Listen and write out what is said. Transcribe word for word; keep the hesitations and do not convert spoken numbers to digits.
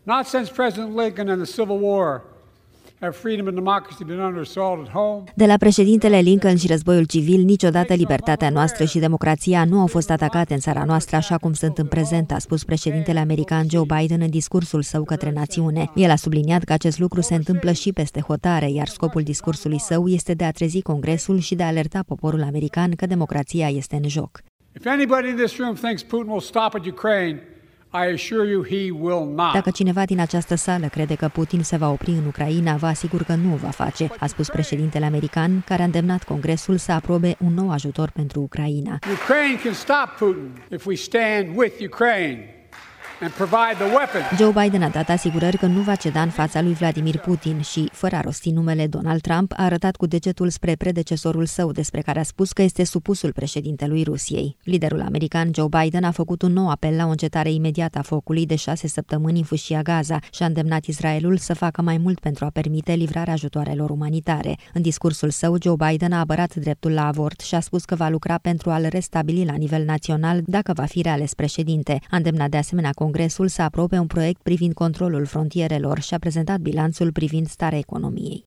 Not since President Lincoln and the Civil War have freedom and democracy been under assault at home. De la președintele Lincoln și războiul civil, niciodată libertatea noastră și democrația nu au fost atacate în țara noastră așa cum sunt în prezent, a spus președintele american Joe Biden în discursul său către națiune. El a subliniat că acest lucru se întâmplă și peste hotare, iar scopul discursului său este de a trezi Congresul și de a alerta poporul american că democrația este în joc. If anybody in this room thinks Putin will stop at Ukraine, I assure you he will not. Dacă cineva din această sală crede că Putin se va opri în Ucraina, vă asigur că nu o va face, a spus președintele american, care a îndemnat Congresul să aprobe un nou ajutor pentru Ucraina. Ukraine can stop Putin if we stand with Ukraine and provide the weapons. Joe Biden a dat asigurări că nu va ceda în fața lui Vladimir Putin și, fără a rosti numele Donald Trump, a arătat cu degetul spre predecesorul său, despre care a spus că este supusul președintelui Rusiei. Liderul american Joe Biden a făcut un nou apel la o încetare imediată a focului de șase săptămâni în fâșia Gaza și a îndemnat Israelul să facă mai mult pentru a permite livrarea ajutoarelor umanitare. În discursul său, Joe Biden a apărat dreptul la avort și a spus că va lucra pentru a-l restabili la nivel național dacă va fi reales președinte. A îndemnat de asemenea Congresul să aprobe un proiect privind controlul frontierelor și a prezentat bilanțul privind starea economiei.